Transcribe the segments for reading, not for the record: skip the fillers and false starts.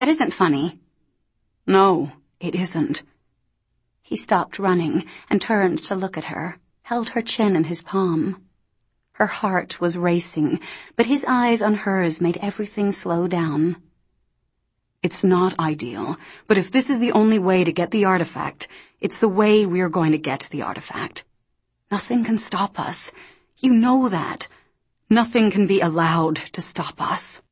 That isn't funny. No, it isn't. He stopped running and turned to look at her, held her chin in his palm. Her heart was racing, but his eyes on hers made everything slow down. It's not ideal, but if this is the only way to get the artifact, it's the way we're going to get the artifact. Nothing can stop us. You know that. Nothing can be allowed to stop us.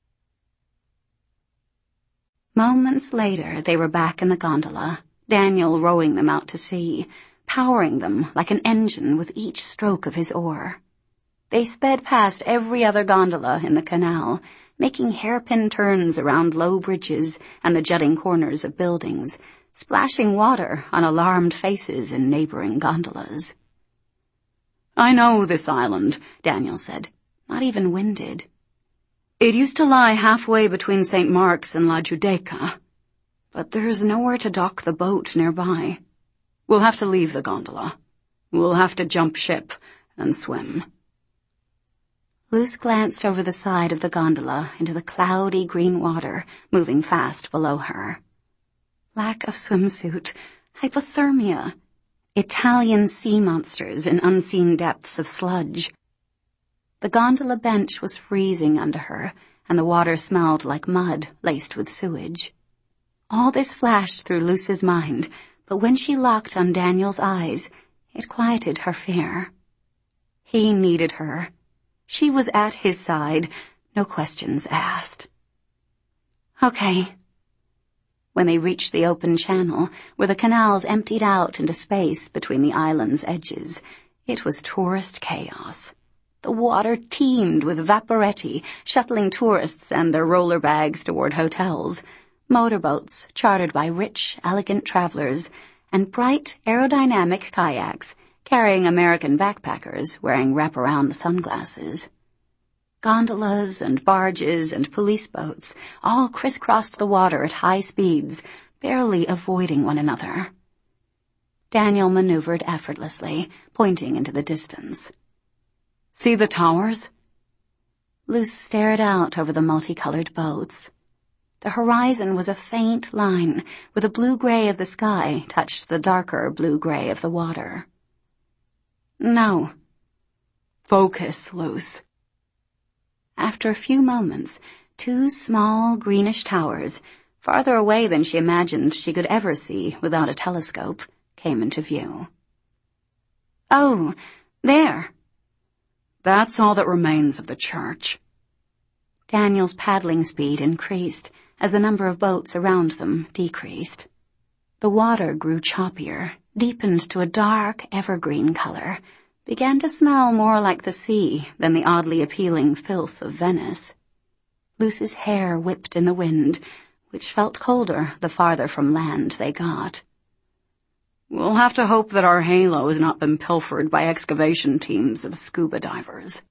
Moments later, they were back in the gondola, Daniel rowing them out to sea, powering them like an engine with each stroke of his oar. They sped past every other gondola in the canal, making hairpin turns around low bridges and the jutting corners of buildings, splashing water on alarmed faces in neighboring gondolas. I know this island, Daniel said, not even winded. It used to lie halfway between St. Mark's and La Giudecca, but there's nowhere to dock the boat nearby. We'll have to leave the gondola. We'll have to jump ship and swim. Luce glanced over the side of the gondola into the cloudy green water moving fast below her. Lack of swimsuit, hypothermia, Italian sea monsters in unseen depths of sludge. The gondola bench was freezing under her, and the water smelled like mud laced with sewage. All this flashed through Luce's mind, but when she locked on Daniel's eyes, it quieted her fear. He needed her. She was at his side, no questions asked. Okay. When they reached the open channel, where the canals emptied out into space between the island's edges, it was tourist chaos. The water teemed with vaporetti, shuttling tourists and their roller bags toward hotels, motorboats chartered by rich, elegant travelers, and bright, aerodynamic kayaks carrying American backpackers wearing wraparound sunglasses. Gondolas and barges and police boats all crisscrossed the water at high speeds, barely avoiding one another. Daniel maneuvered effortlessly, pointing into the distance. See the towers? Luce stared out over the multicolored boats. The horizon was a faint line, where the blue-gray of the sky touched the darker blue-gray of the water. No. Focus, Luce. After a few moments, two small greenish towers, farther away than she imagined she could ever see without a telescope, came into view. Oh, there. That's all that remains of the church. Daniel's paddling speed increased as the number of boats around them decreased. The water grew choppier, deepened to a dark evergreen color, began to smell more like the sea than the oddly appealing filth of Venice. Luce's hair whipped in the wind, which felt colder the farther from land they got. We'll have to hope that our halo has not been pilfered by excavation teams of scuba divers.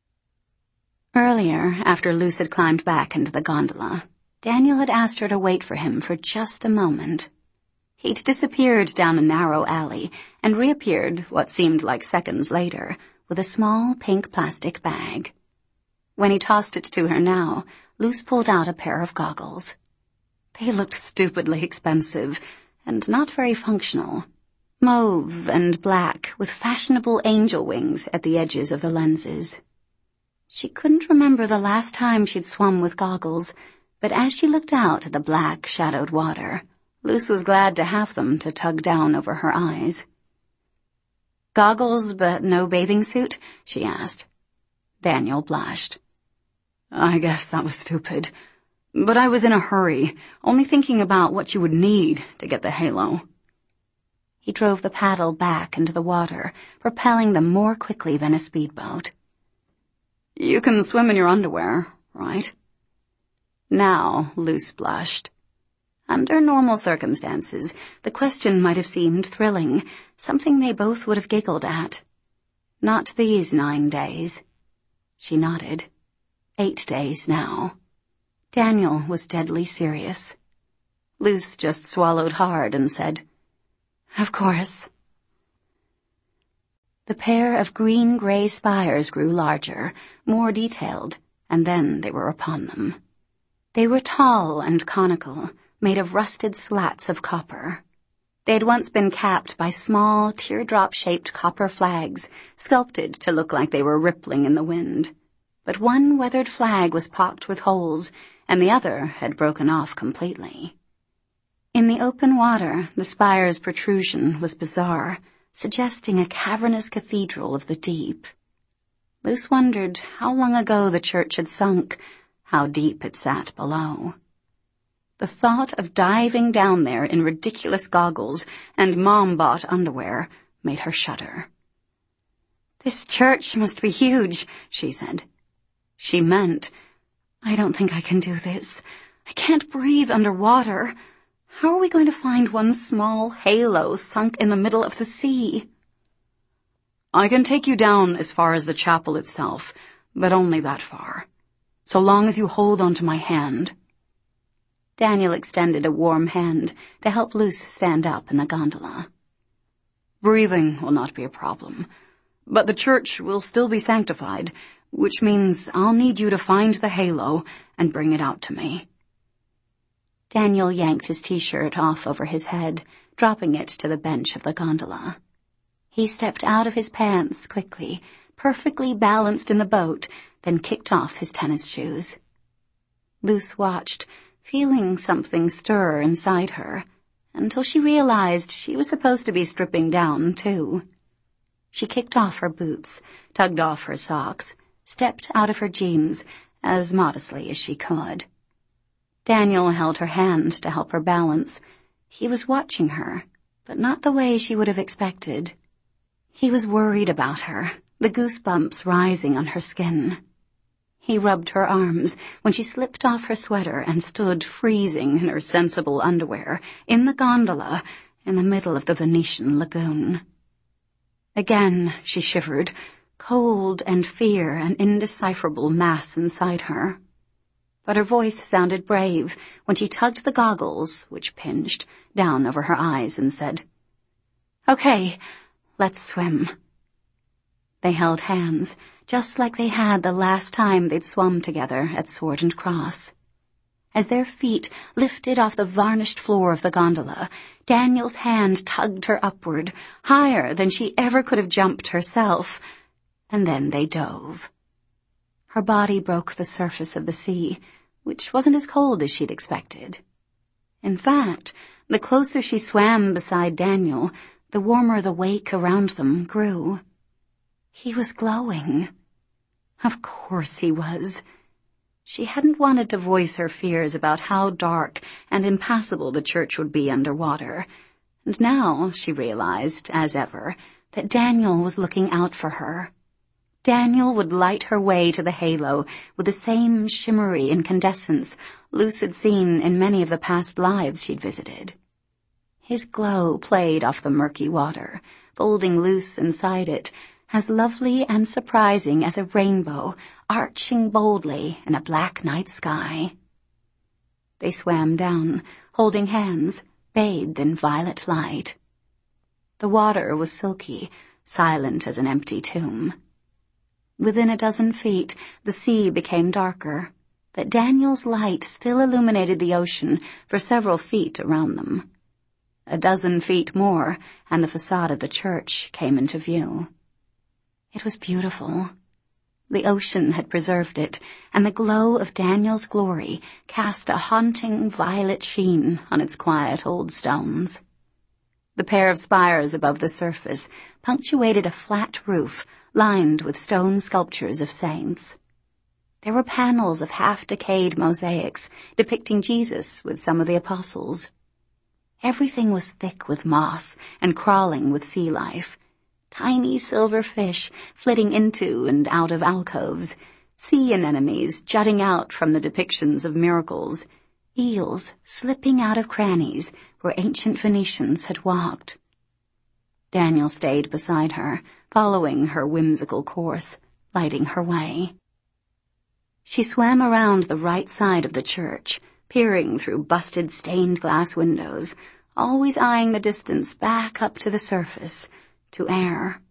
Earlier, after Luce had climbed back into the gondola, Daniel had asked her to wait for him for just a moment. He'd disappeared down a narrow alley and reappeared, what seemed like seconds later, with a small pink plastic bag. When he tossed it to her now, Luce pulled out a pair of goggles. They looked stupidly expensive and not very functional. Mauve and black with fashionable angel wings at the edges of the lenses. She couldn't remember the last time she'd swum with goggles, but as she looked out at the black, shadowed water, Luce was glad to have them to tug down over her eyes. Goggles, but no bathing suit? She asked. Daniel blushed. I guess that was stupid. But I was in a hurry, only thinking about what you would need to get the halo. He drove the paddle back into the water, propelling them more quickly than a speedboat. You can swim in your underwear, right? Now, Luce blushed. Under normal circumstances, the question might have seemed thrilling, something they both would have giggled at. Not these 9 days. She nodded. 8 days now. Daniel was deadly serious. Luce just swallowed hard and said, Of course. The pair of green-gray spires grew larger, more detailed, and then they were upon them. They were tall and conical, made of rusted slats of copper. They had once been capped by small, teardrop-shaped copper flags, sculpted to look like they were rippling in the wind. But one weathered flag was pocked with holes, and the other had broken off completely. In the open water, the spire's protrusion was bizarre, suggesting a cavernous cathedral of the deep. Luce wondered how long ago the church had sunk, how deep it sat below. The thought of diving down there in ridiculous goggles and mom-bought underwear made her shudder. "This church must be huge," she said. She meant, "I don't think I can do this. I can't breathe underwater. How are we going to find one small halo sunk in the middle of the sea?" "I can take you down as far as the chapel itself, but only that far. So long as you hold onto my hand." Daniel extended a warm hand to help Luce stand up in the gondola. "Breathing will not be a problem, but the church will still be sanctified, which means I'll need you to find the halo and bring it out to me." Daniel yanked his t-shirt off over his head, dropping it to the bench of the gondola. He stepped out of his pants quickly, perfectly balanced in the boat, then kicked off his tennis shoes. Luce watched, feeling something stir inside her, until she realized she was supposed to be stripping down, too. She kicked off her boots, tugged off her socks, stepped out of her jeans as modestly as she could. Daniel held her hand to help her balance. He was watching her, but not the way she would have expected. He was worried about her, the goosebumps rising on her skin. He rubbed her arms when she slipped off her sweater and stood freezing in her sensible underwear in the gondola in the middle of the Venetian lagoon. Again she shivered, cold and fear an indecipherable mass inside her. But her voice sounded brave when she tugged the goggles, which pinched, down over her eyes and said, "Okay, let's swim." They held hands, just like they had the last time they'd swum together at Sword and Cross. As their feet lifted off the varnished floor of the gondola, Daniel's hand tugged her upward, higher than she ever could have jumped herself, and then they dove. Her body broke the surface of the sea, which wasn't as cold as she'd expected. In fact, the closer she swam beside Daniel, the warmer the wake around them grew. He was glowing. Of course he was. She hadn't wanted to voice her fears about how dark and impassable the church would be underwater, and now she realized, as ever, that Daniel was looking out for her. Daniel would light her way to the halo with the same shimmery incandescence Luce had seen in many of the past lives she'd visited. His glow played off the murky water, folding Luce inside it, as lovely and surprising as a rainbow arching boldly in a black night sky. They swam down, holding hands, bathed in violet light. The water was silky, silent as an empty tomb. Within a dozen feet, the sea became darker, but Daniel's light still illuminated the ocean for several feet around them. A dozen feet more, and the facade of the church came into view. It was beautiful. The ocean had preserved it, and the glow of Daniel's glory cast a haunting violet sheen on its quiet old stones. The pair of spires above the surface punctuated a flat roof lined with stone sculptures of saints. There were panels of half-decayed mosaics depicting Jesus with some of the apostles. Everything was thick with moss and crawling with sea life. Tiny silver fish flitting into and out of alcoves, sea anemones jutting out from the depictions of miracles, eels slipping out of crannies where ancient Venetians had walked. Daniel stayed beside her, following her whimsical course, lighting her way. She swam around the right side of the church, peering through busted stained glass windows, always eyeing the distance back up to the surface, to air.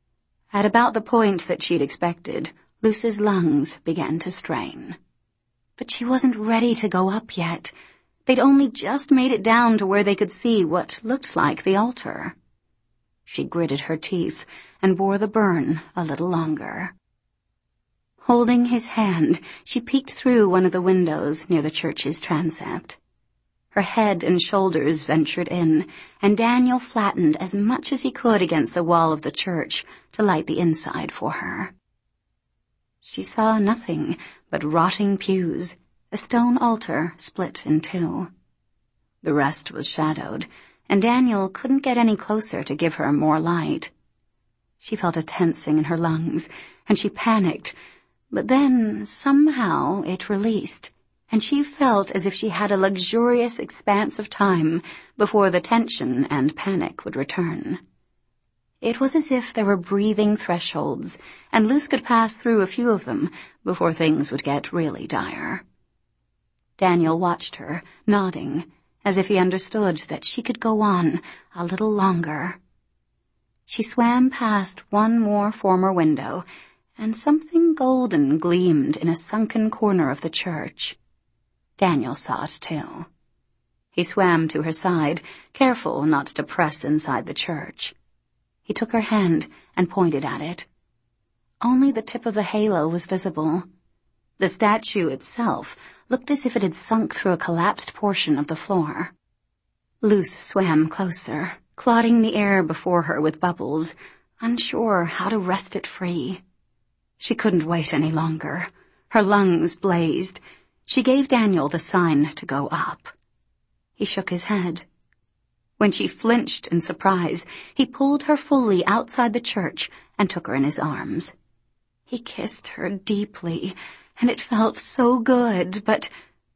At about the point that she'd expected, Luce's lungs began to strain. But she wasn't ready to go up yet. They'd only just made it down to where they could see what looked like the altar. She gritted her teeth and bore the burn a little longer. Holding his hand, she peeked through one of the windows near the church's transept. Her head and shoulders ventured in, and Daniel flattened as much as he could against the wall of the church to light the inside for her. She saw nothing but rotting pews, a stone altar split in two. The rest was shadowed, and Daniel couldn't get any closer to give her more light. She felt a tensing in her lungs, and she panicked, but then somehow it released, and she felt as if she had a luxurious expanse of time before the tension and panic would return. It was as if there were breathing thresholds, and Luce could pass through a few of them before things would get really dire. Daniel watched her, nodding, as if he understood that she could go on a little longer. She swam past one more former window, and something golden gleamed in a sunken corner of the church. Daniel saw it too. He swam to her side, careful not to press inside the church. He took her hand and pointed at it. Only the tip of the halo was visible. The statue itself looked as if it had sunk through a collapsed portion of the floor. Luce swam closer, clotting the air before her with bubbles, unsure how to wrest it free. She couldn't wait any longer. Her lungs blazed. She gave Daniel the sign to go up. He shook his head. When she flinched in surprise, he pulled her fully outside the church and took her in his arms. He kissed her deeply, and it felt so good, but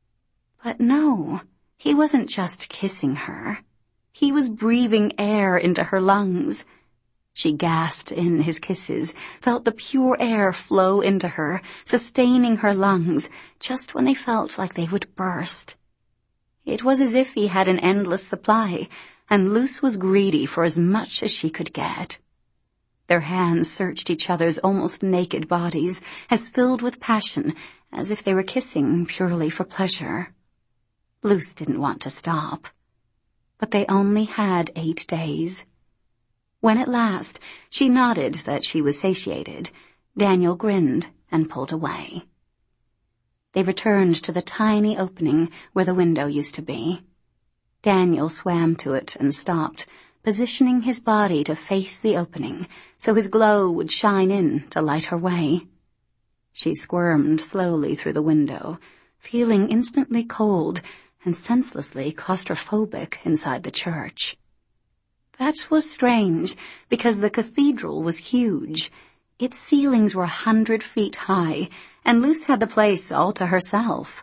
no, he wasn't just kissing her. He was breathing air into her lungs. She gasped in his kisses, felt the pure air flow into her, sustaining her lungs, just when they felt like they would burst. It was as if he had an endless supply, and Luce was greedy for as much as she could get. Their hands searched each other's almost naked bodies, as filled with passion, as if they were kissing purely for pleasure. Luce didn't want to stop. But they only had 8 days. When at last she nodded that she was satiated, Daniel grinned and pulled away. They returned to the tiny opening where the window used to be. Daniel swam to it and stopped, positioning his body to face the opening so his glow would shine in to light her way. She squirmed slowly through the window, feeling instantly cold and senselessly claustrophobic inside the church. That was strange, because the cathedral was huge. Its ceilings were 100 feet high, and Luce had the place all to herself.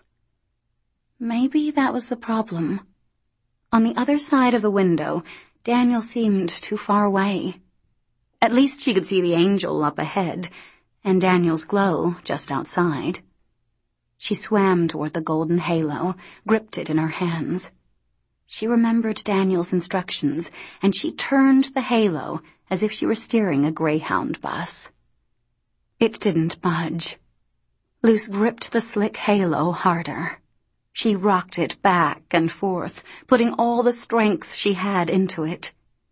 Maybe that was the problem. On the other side of the window, Daniel seemed too far away. At least she could see the angel up ahead, and Daniel's glow just outside. She swam toward the golden halo, gripped it in her hands. She remembered Daniel's instructions, and she turned the halo as if she were steering a Greyhound bus. It didn't budge. Luce gripped the slick halo harder. She rocked it back and forth, putting all the strength she had into it.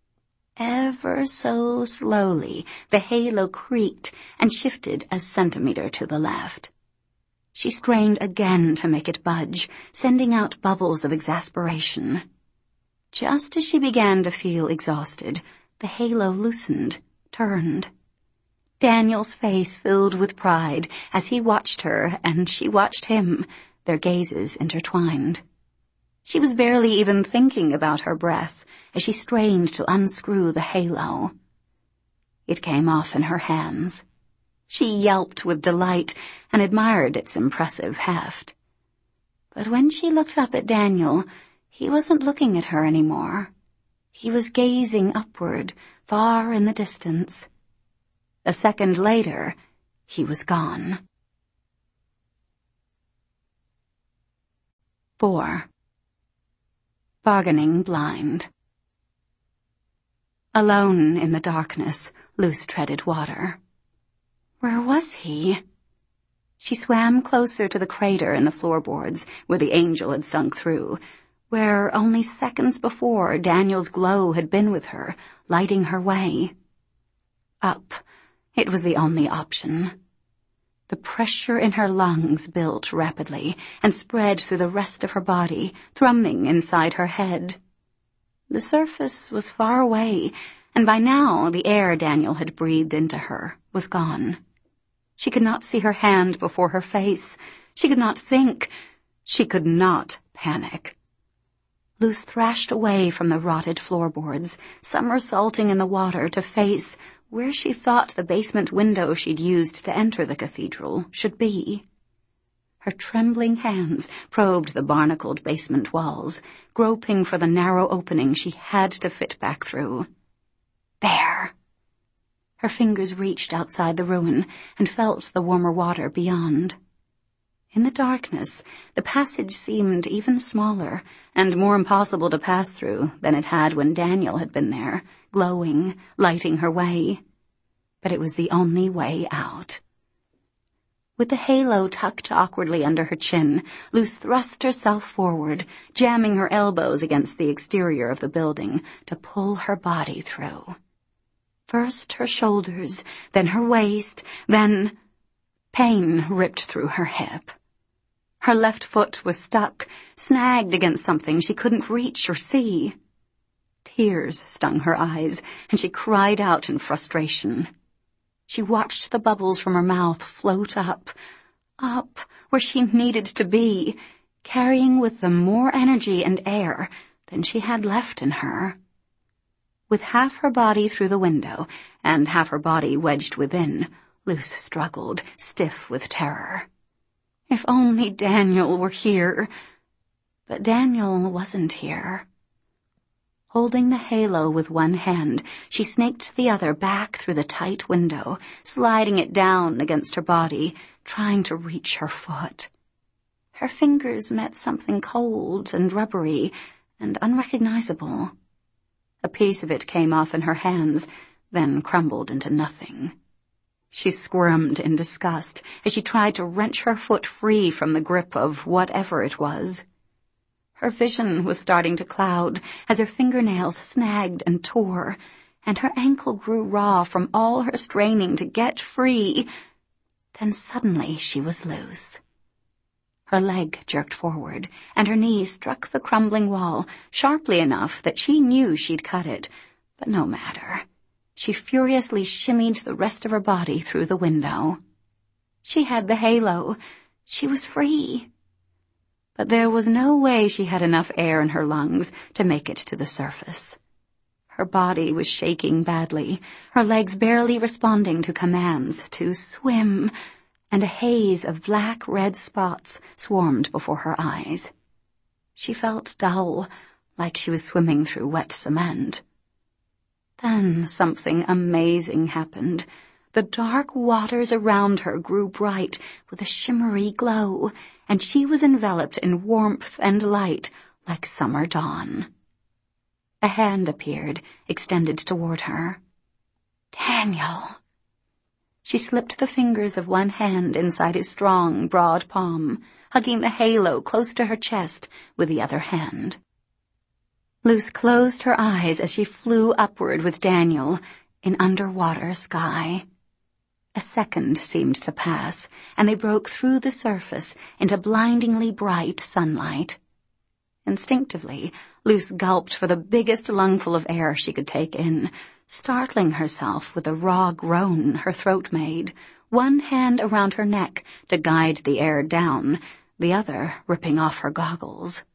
Ever so slowly, the halo creaked and shifted a centimeter to the left. She strained again to make it budge, sending out bubbles of exasperation. Just as she began to feel exhausted, the halo loosened, turned. Daniel's face filled with pride as he watched her and she watched him, their gazes intertwined. She was barely even thinking about her breath as she strained to unscrew the halo. It came off in her hands. She yelped with delight and admired its impressive heft. But when she looked up at Daniel, he wasn't looking at her anymore. He was gazing upward, far in the distance. A second later, he was gone. 4. Bargaining blind. Alone in the darkness, Luce treaded water. Where was he? She swam closer to the crater in the floorboards where the angel had sunk through, where only seconds before Daniel's glow had been with her, lighting her way. Up. It was the only option. The pressure in her lungs built rapidly and spread through the rest of her body, thrumming inside her head. The surface was far away, and by now the air Daniel had breathed into her was gone. She could not see her hand before her face. She could not think. She could not panic. Luce thrashed away from the rotted floorboards, somersaulting in the water to face where she thought the basement window she'd used to enter the cathedral should be. Her trembling hands probed the barnacled basement walls, groping for the narrow opening she had to fit back through. There! Her fingers reached outside the ruin and felt the warmer water beyond. In the darkness, the passage seemed even smaller and more impossible to pass through than it had when Daniel had been there, glowing, lighting her way. But it was the only way out. With the halo tucked awkwardly under her chin, Luce thrust herself forward, jamming her elbows against the exterior of the building to pull her body through. First her shoulders, then her waist, then... Pain ripped through her hip. Her left foot was stuck, snagged against something she couldn't reach or see. Tears stung her eyes, and she cried out in frustration. She watched the bubbles from her mouth float up, where she needed to be, carrying with them more energy and air than she had left in her. With half her body through the window and half her body wedged within, Luce struggled, stiff with terror. If only Daniel were here. But Daniel wasn't here. Holding the halo with one hand, she snaked the other back through the tight window, sliding it down against her body, trying to reach her foot. Her fingers met something cold and rubbery and unrecognizable. A piece of it came off in her hands, then crumbled into nothing. She squirmed in disgust as she tried to wrench her foot free from the grip of whatever it was. Her vision was starting to cloud as her fingernails snagged and tore, and her ankle grew raw from all her straining to get free. Then suddenly she was loose. Her leg jerked forward, and her knee struck the crumbling wall, sharply enough that she knew she'd cut it, but no matter. She furiously shimmied the rest of her body through the window. She had the halo. She was free. But there was no way she had enough air in her lungs to make it to the surface. Her body was shaking badly, her legs barely responding to commands to swim, and a haze of black-red spots swarmed before her eyes. She felt dull, like she was swimming through wet cement. Then something amazing happened. The dark waters around her grew bright with a shimmery glow, and she was enveloped in warmth and light like summer dawn. A hand appeared, extended toward her. Daniel! She slipped the fingers of one hand inside his strong, broad palm, hugging the halo close to her chest with the other hand. Luce closed her eyes as she flew upward with Daniel in underwater sky. A second seemed to pass, and they broke through the surface into blindingly bright sunlight. Instinctively, Luce gulped for the biggest lungful of air she could take in, startling herself with the raw groan her throat made, one hand around her neck to guide the air down, the other ripping off her goggles.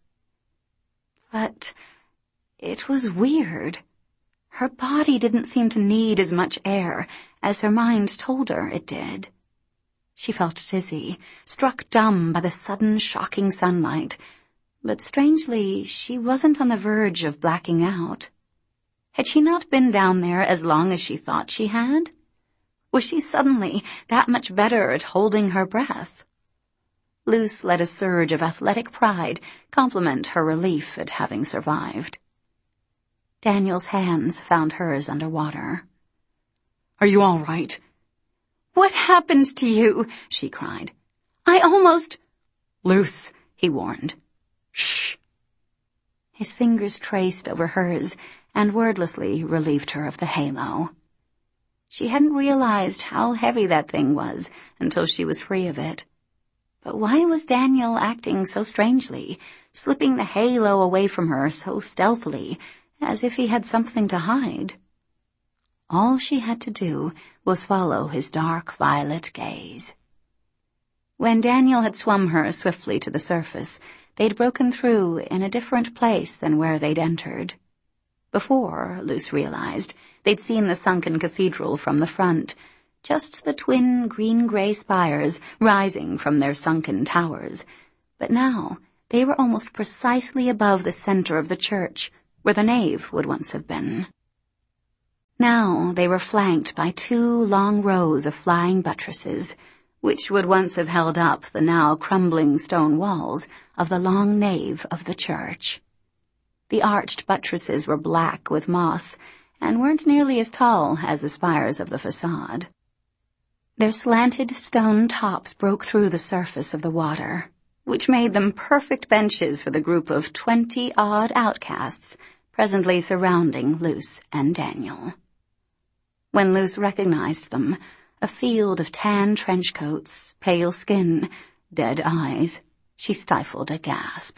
But it was weird. Her body didn't seem to need as much air as her mind told her it did. She felt dizzy, struck dumb by the sudden shocking sunlight, but strangely she wasn't on the verge of blacking out. Had she not been down there as long as she thought she had? Was she suddenly that much better at holding her breath? Luce let a surge of athletic pride complement her relief at having survived. Daniel's hands found hers underwater. "Are you all right?" "What happened to you?" she cried. I almost— Luce, he warned. Shh. His fingers traced over hers and wordlessly relieved her of the halo. She hadn't realized how heavy that thing was until she was free of it. But why was Daniel acting so strangely, slipping the halo away from her so stealthily, as if he had something to hide? All she had to do was follow his dark violet gaze. When Daniel had swum her swiftly to the surface, they'd broken through in a different place than where they'd entered. Before, Luce realized, they'd seen the sunken cathedral from the front, just the twin green-gray spires rising from their sunken towers. But now they were almost precisely above the center of the church, where the nave would once have been. Now they were flanked by 2 long rows of flying buttresses, which would once have held up the now crumbling stone walls of the long nave of the church. The arched buttresses were black with moss and weren't nearly as tall as the spires of the facade. Their slanted stone tops broke through the surface of the water, which made them perfect benches for the group of 20-odd outcasts presently surrounding Luce and Daniel. When Luce recognized them, a field of tan trench coats, pale skin, dead eyes, she stifled a gasp.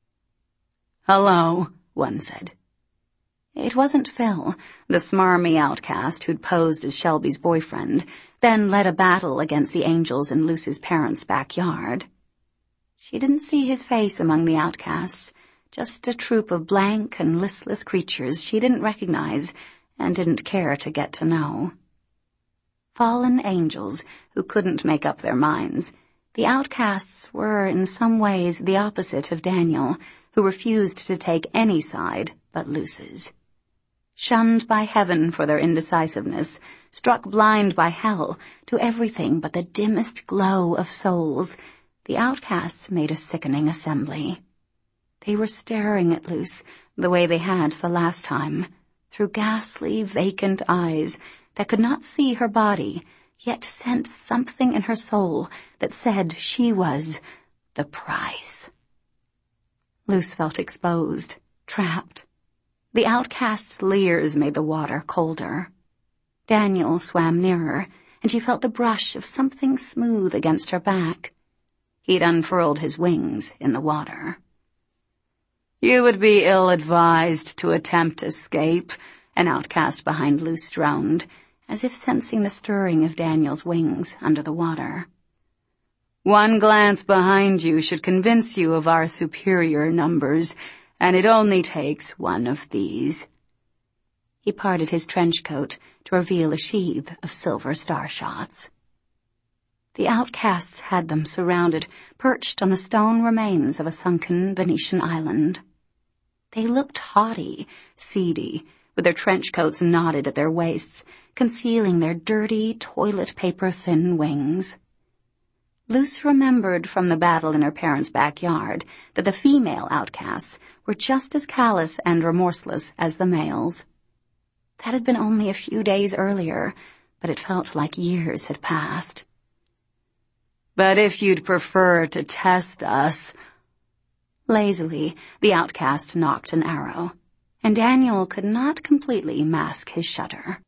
"Hello," one said. It wasn't Phil, the smarmy outcast who'd posed as Shelby's boyfriend, then led a battle against the angels in Luce's parents' backyard. She didn't see his face among the outcasts, just a troop of blank and listless creatures she didn't recognize and didn't care to get to know. Fallen angels who couldn't make up their minds, the outcasts were in some ways the opposite of Daniel, who refused to take any side but Luce's. Shunned by heaven for their indecisiveness, struck blind by hell to everything but the dimmest glow of souls, the outcasts made a sickening assembly. They were staring at Luce the way they had the last time, through ghastly, vacant eyes that could not see her body, yet sensed something in her soul that said she was the prize. Luce felt exposed, trapped. The outcast's leers made the water colder. Daniel swam nearer, and she felt the brush of something smooth against her back. He'd unfurled his wings in the water. "You would be ill-advised to attempt escape," an outcast behind Luce droned, as if sensing the stirring of Daniel's wings under the water. "One glance behind you should convince you of our superior numbers, and it only takes one of these." He parted his trench coat to reveal a sheath of silver starshots. The outcasts had them surrounded, perched on the stone remains of a sunken Venetian island. They looked haughty, seedy, with their trench coats knotted at their waists, concealing their dirty, toilet-paper-thin wings. Luce remembered from the battle in her parents' backyard that the female outcasts were just as callous and remorseless as the males. That had been only a few days earlier, but it felt like years had passed. "But if you'd prefer to test us—" Lazily, the outcast knocked an arrow, and Daniel could not completely mask his shudder.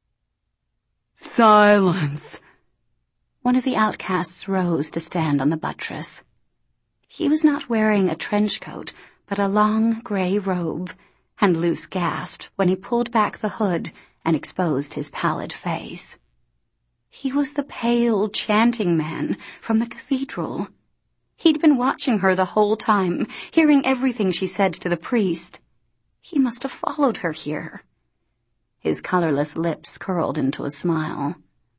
"Silence!" One of the outcasts rose to stand on the buttress. He was not wearing a trench coat, but a long gray robe, and Luce gasped when he pulled back the hood and exposed his pallid face. He was the pale, chanting man from the cathedral. He'd been watching her the whole time, hearing everything she said to the priest. He must have followed her here. His colorless lips curled into a smile.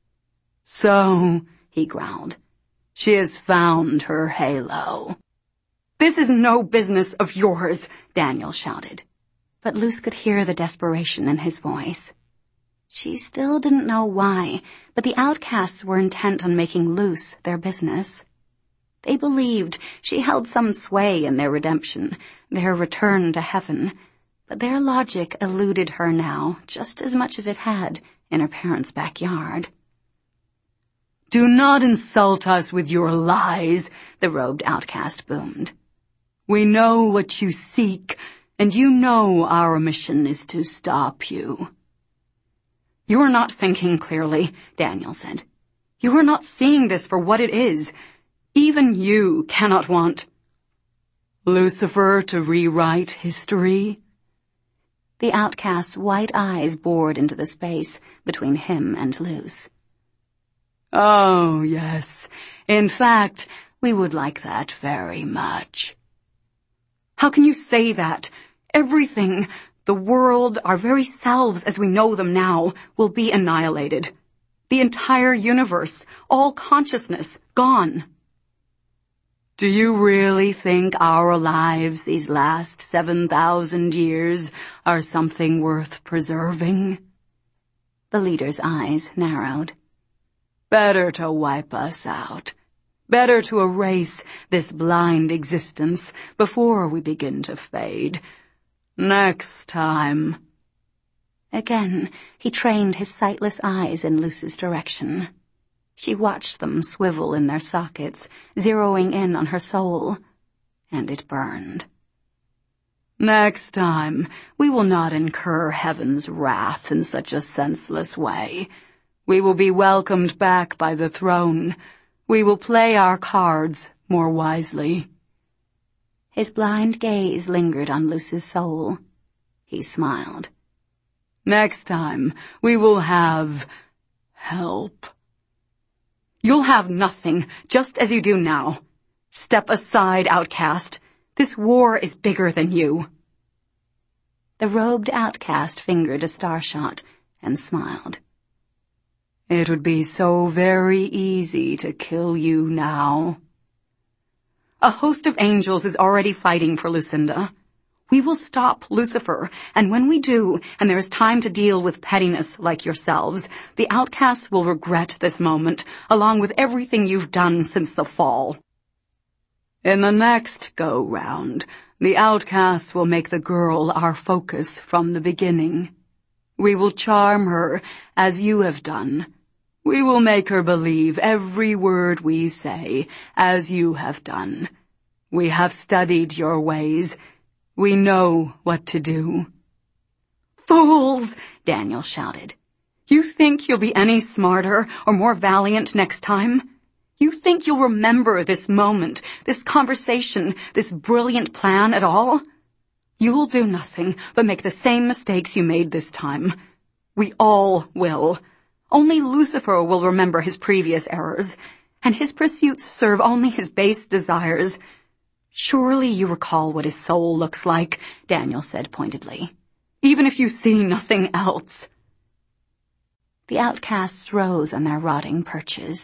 "So," he growled, "she has found her halo." "This is no business of yours," Daniel shouted. But Luce could hear the desperation in his voice. She still didn't know why, but the outcasts were intent on making Luce their business. They believed she held some sway in their redemption, their return to heaven, but their logic eluded her now just as much as it had in her parents' backyard. Do not insult us with your lies, the robed outcast boomed. We know what you seek, and you know our mission is to stop you. You are not thinking clearly, Daniel said. You are not seeing this for what it is. Even you cannot want Lucifer to rewrite history. The outcast's white eyes bored into the space between him and Luce. Oh, yes. In fact, we would like that very much. How can you say that? Everything, the world, our very selves as we know them now, will be annihilated. The entire universe, all consciousness, gone. Do you really think our lives these last 7,000 years are something worth preserving? The leader's eyes narrowed. Better to wipe us out. Better to erase this blind existence before we begin to fade. Next time. Again, he trained his sightless eyes in Luce's direction. She watched them swivel in their sockets, zeroing in on her soul, and it burned. Next time, we will not incur heaven's wrath in such a senseless way. We will be welcomed back by the throne. We will play our cards more wisely. His blind gaze lingered on Luce's soul. He smiled. Next time, we will have help. You'll have nothing, just as you do now. Step aside, outcast. This war is bigger than you. The robed outcast fingered a star shot and smiled. It would be so very easy to kill you now. A host of angels is already fighting for Lucinda. We will stop Lucifer, and when we do, and there is time to deal with pettiness like yourselves, the outcasts will regret this moment, along with everything you've done since the fall. In the next go-round, the outcasts will make the girl our focus from the beginning. We will charm her as you have done. We will make her believe every word we say, as you have done. We have studied your ways. We know what to do. Fools! Daniel shouted. You think you'll be any smarter or more valiant next time? You think you'll remember this moment, this conversation, this brilliant plan at all? You'll do nothing but make the same mistakes you made this time. We all will. Only Lucifer will remember his previous errors, and his pursuits serve only his base desires. Surely you recall what his soul looks like, Daniel said pointedly, even if you see nothing else. The outcasts rose on their rotting perches.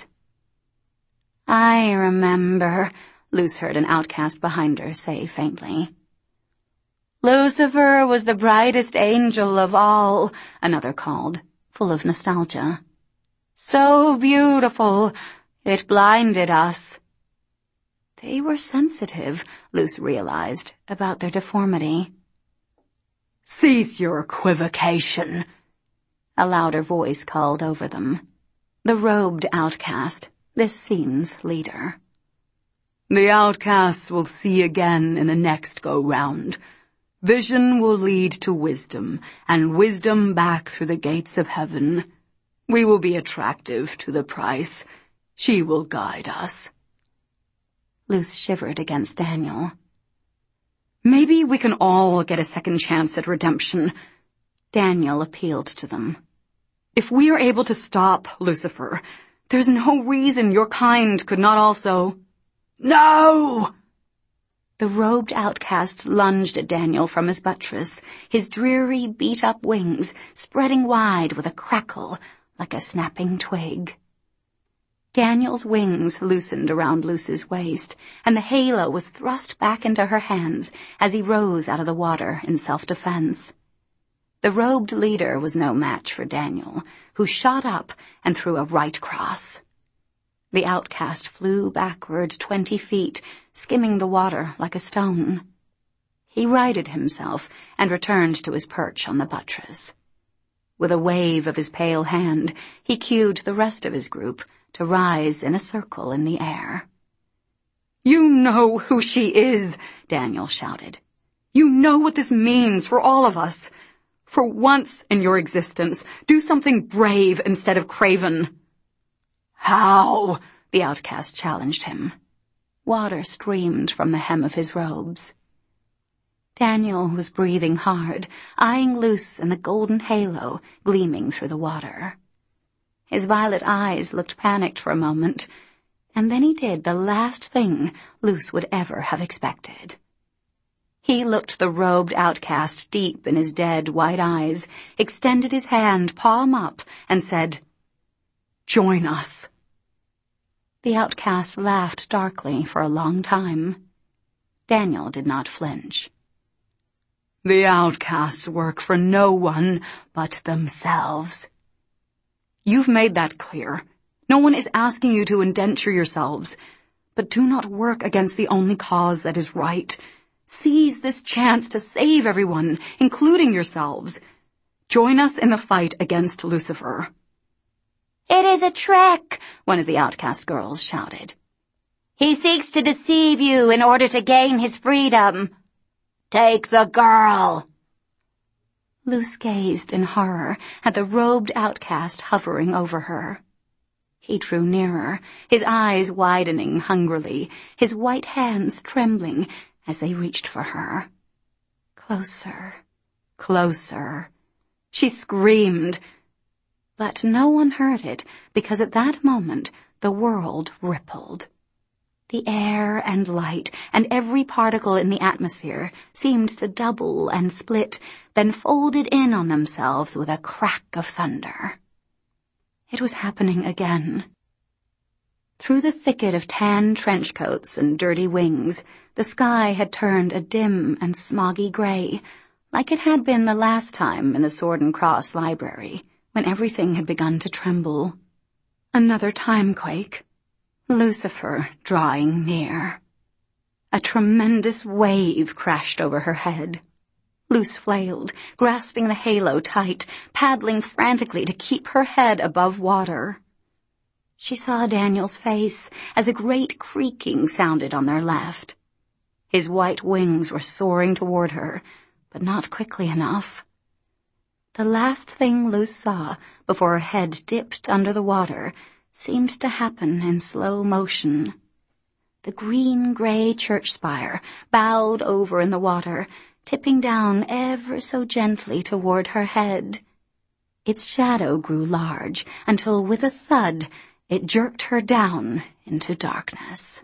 I remember, Luce heard an outcast behind her say faintly. Lucifer was the brightest angel of all, another called, full of nostalgia. So beautiful, it blinded us. They were sensitive, Luce realized, about their deformity. Cease your equivocation, a louder voice called over them. The robed outcast, this scene's leader. The outcasts will see again in the next go-round. Vision will lead to wisdom, and wisdom back through the gates of heaven. We will be attractive to the price. She will guide us. Luce shivered against Daniel. Maybe we can all get a second chance at redemption. Daniel appealed to them. If we are able to stop Lucifer, there's no reason your kind could not also... No! The robed outcast lunged at Daniel from his buttress, his dreary, beat-up wings spreading wide with a crackle like a snapping twig. Daniel's wings loosened around Luce's waist, and the halo was thrust back into her hands as he rose out of the water in self-defense. The robed leader was no match for Daniel, who shot up and threw a right cross. The outcast flew backward 20 feet, skimming the water like a stone. He righted himself and returned to his perch on the buttress. With a wave of his pale hand, he cued the rest of his group to rise in a circle in the air. "You know who she is," Daniel shouted. "You know what this means for all of us. For once in your existence, do something brave instead of craven." "How?" the outcast challenged him. Water streamed from the hem of his robes. Daniel was breathing hard, eyeing Luce and the golden halo gleaming through the water. His violet eyes looked panicked for a moment, and then he did the last thing Luce would ever have expected. He looked the robed outcast deep in his dead white eyes, extended his hand palm up, and said, "Join us." The outcast laughed darkly for a long time. Daniel did not flinch. "The outcasts work for no one but themselves. You've made that clear. No one is asking you to indenture yourselves, but do not work against the only cause that is right. Seize this chance to save everyone, including yourselves. Join us in the fight against Lucifer." "It is a trick," one of the outcast girls shouted. "He seeks to deceive you in order to gain his freedom. Take the girl." Luce gazed in horror at the robed outcast hovering over her. He drew nearer, his eyes widening hungrily, his white hands trembling as they reached for her. Closer, closer. She screamed. But no one heard it, because at that moment the world rippled. The air and light and every particle in the atmosphere seemed to double and split, then folded in on themselves with a crack of thunder. It was happening again. Through the thicket of tan trench coats and dirty wings, the sky had turned a dim and smoggy gray, like it had been the last time in the Sword and Cross library, when everything had begun to tremble. Another timequake. Lucifer drawing near. A tremendous wave crashed over her head. Luce flailed, grasping the halo tight, paddling frantically to keep her head above water. She saw Daniel's face as a great creaking sounded on their left. His white wings were soaring toward her, but not quickly enough. The last thing Luce saw before her head dipped under the water seemed to happen in slow motion. The green-gray church spire bowed over in the water, tipping down ever so gently toward her head. Its shadow grew large until, with a thud, it jerked her down into darkness.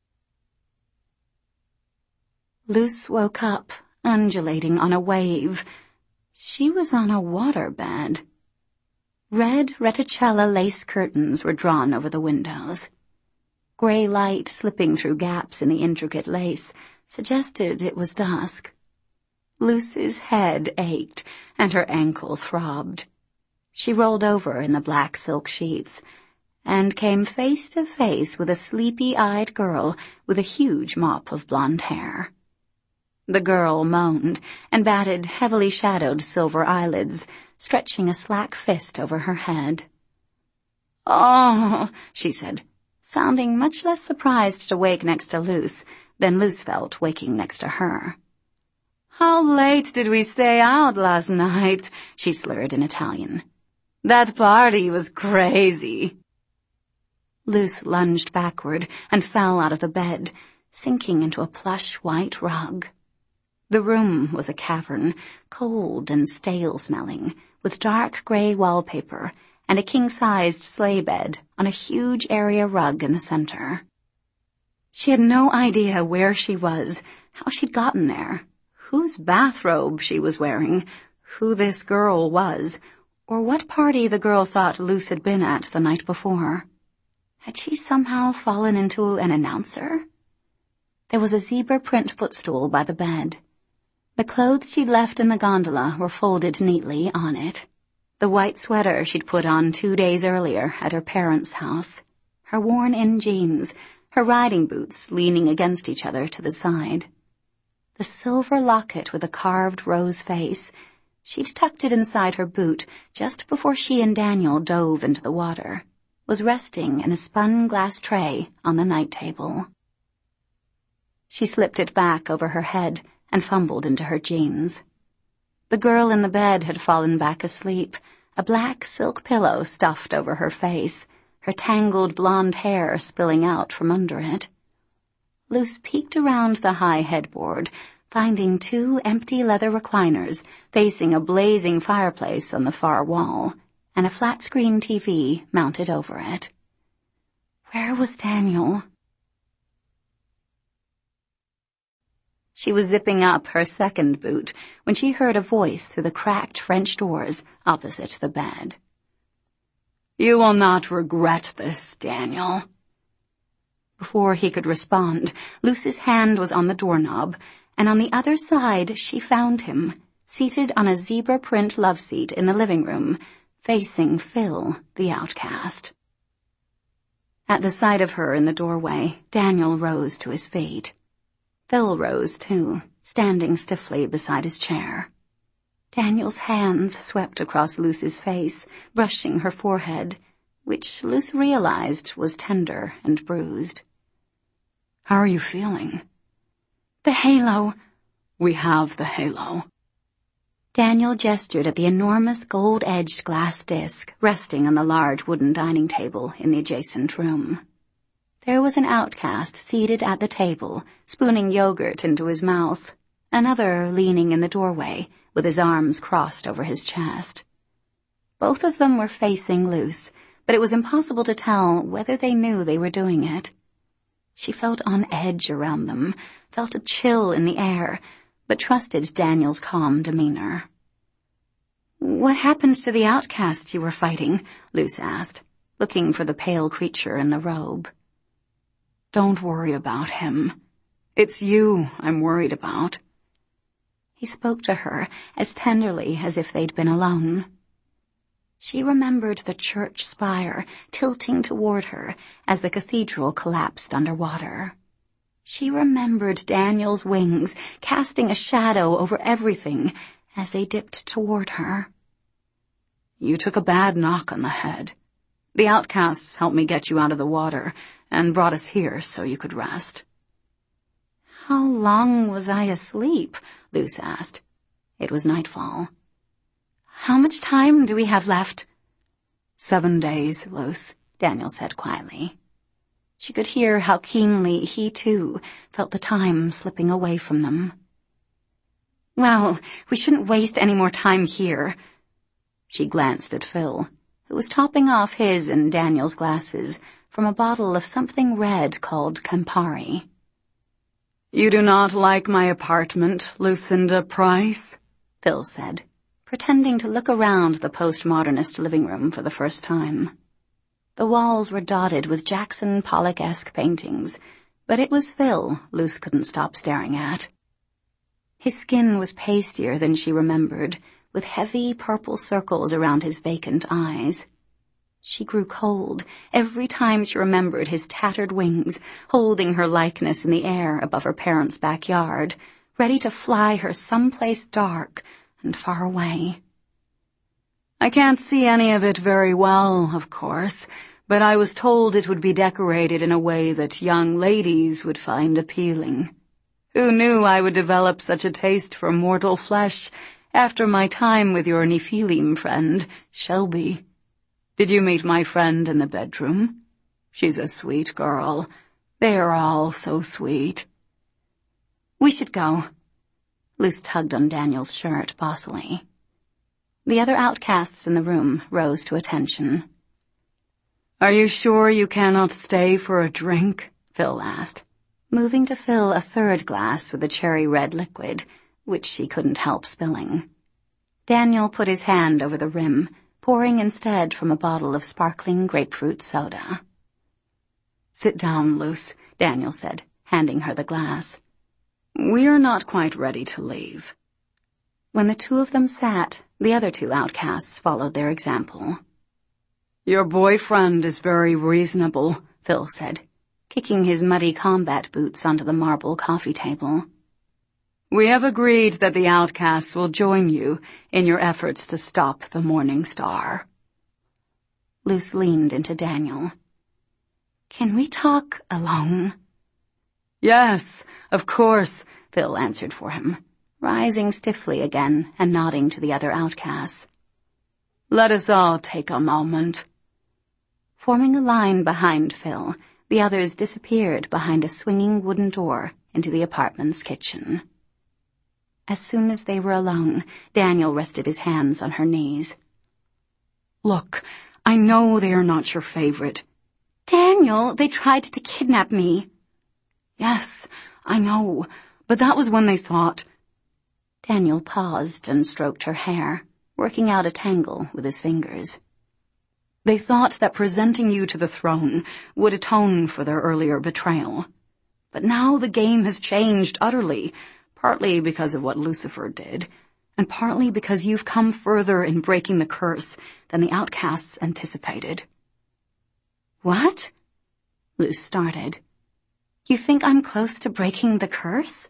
Luce woke up, undulating on a wave. She was on a waterbed. Red reticella lace curtains were drawn over the windows. Gray light slipping through gaps in the intricate lace suggested it was dusk. Luce's head ached and her ankle throbbed. She rolled over in the black silk sheets and came face to face with a sleepy-eyed girl with a huge mop of blonde hair. The girl moaned and batted heavily shadowed silver eyelids, stretching a slack fist over her head. "Oh," she said, sounding much less surprised to wake next to Luce than Luce felt waking next to her. "How late did we stay out last night?" she slurred in Italian. "That party was crazy." Luce lunged backward and fell out of the bed, sinking into a plush white rug. The room was a cavern, cold and stale-smelling, with dark gray wallpaper and a king-sized sleigh bed on a huge area rug in the center. She had no idea where she was, how she'd gotten there, whose bathrobe she was wearing, who this girl was, or what party the girl thought Luce had been at the night before. Had she somehow fallen into an announcer? There was a zebra print footstool by the bed. The clothes she'd left in the gondola were folded neatly on it. The white sweater she'd put on 2 days earlier at her parents' house, her worn-in jeans, her riding boots leaning against each other to the side. The silver locket with a carved rose face, she'd tucked it inside her boot just before she and Daniel dove into the water, was resting in a spun glass tray on the night table. She slipped it back over her head and fumbled into her jeans. The girl in the bed had fallen back asleep, a black silk pillow stuffed over her face, her tangled blonde hair spilling out from under it. Luce peeked around the high headboard, finding 2 empty leather recliners facing a blazing fireplace on the far wall, and a flat-screen TV mounted over it. Where was Daniel? She was zipping up her second boot when she heard a voice through the cracked French doors opposite the bed. "You will not regret this, Daniel." Before he could respond, Luce's hand was on the doorknob, and on the other side she found him, seated on a zebra print loveseat in the living room, facing Phil, the outcast. At the sight of her in the doorway, Daniel rose to his feet. Phil rose too, standing stiffly beside his chair. Daniel's hands swept across Luce's face, brushing her forehead, which Luce realized was tender and bruised. "How are you feeling?" "The halo." "We have the halo." Daniel gestured at the enormous gold-edged glass disc resting on the large wooden dining table in the adjacent room. There was an outcast seated at the table, spooning yogurt into his mouth, another leaning in the doorway with his arms crossed over his chest. Both of them were facing Luce, but it was impossible to tell whether they knew they were doing it. She felt on edge around them, felt a chill in the air, but trusted Daniel's calm demeanor. "What happened to the outcast you were fighting?" Luce asked, looking for the pale creature in the robe. "Don't worry about him. It's you I'm worried about." He spoke to her as tenderly as if they'd been alone. She remembered the church spire tilting toward her as the cathedral collapsed underwater. She remembered Daniel's wings casting a shadow over everything as they dipped toward her. "You took a bad knock on the head. The outcasts helped me get you out of the water and brought us here so you could rest." "How long was I asleep?" Luce asked. It was nightfall. "How much time do we have left?" 7 days, Luce," Daniel said quietly. She could hear how keenly he, too, felt the time slipping away from them. "Well, we shouldn't waste any more time here." She glanced at Phil, who was topping off his and Daniel's glasses from a bottle of something red called Campari. "You do not like my apartment, Lucinda Price?" Phil said, pretending to look around the postmodernist living room for the first time. The walls were dotted with Jackson Pollock-esque paintings, but it was Phil Luce couldn't stop staring at. His skin was pastier than she remembered, with heavy purple circles around his vacant eyes. She grew cold every time she remembered his tattered wings, holding her likeness in the air above her parents' backyard, ready to fly her someplace dark and far away. "I can't see any of it very well, of course, but I was told it would be decorated in a way that young ladies would find appealing. Who knew I would develop such a taste for mortal flesh after my time with your Nephilim friend, Shelby? Did you meet my friend in the bedroom? She's a sweet girl. They are all so sweet." "We should go." Luce tugged on Daniel's shirt bossily. The other outcasts in the room rose to attention. "Are you sure you cannot stay for a drink?" Phil asked, moving to fill a third glass with the cherry-red liquid, which she couldn't help spilling. Daniel put his hand over the rim, pouring instead from a bottle of sparkling grapefruit soda. "Sit down, Luce," Daniel said, handing her the glass. "We are not quite ready to leave." When the two of them sat, the other two outcasts followed their example. "Your boyfriend is very reasonable," Phil said, kicking his muddy combat boots onto the marble coffee table. "We have agreed that the outcasts will join you in your efforts to stop the Morning Star." Luce leaned into Daniel. "Can we talk alone?" "Yes, of course," Phil answered for him, rising stiffly again and nodding to the other outcasts. "Let us all take a moment." Forming a line behind Phil, the others disappeared behind a swinging wooden door into the apartment's kitchen. As soon as they were alone, Daniel rested his hands on her knees. "Look, I know they are not your favorite." "Daniel, they tried to kidnap me." "Yes, I know, but that was when they thought—" Daniel paused and stroked her hair, working out a tangle with his fingers. "They thought that presenting you to the throne would atone for their earlier betrayal. But now the game has changed utterly, partly because of what Lucifer did, and partly because you've come further in breaking the curse than the outcasts anticipated." "What?" Luce started. "You think I'm close to breaking the curse?"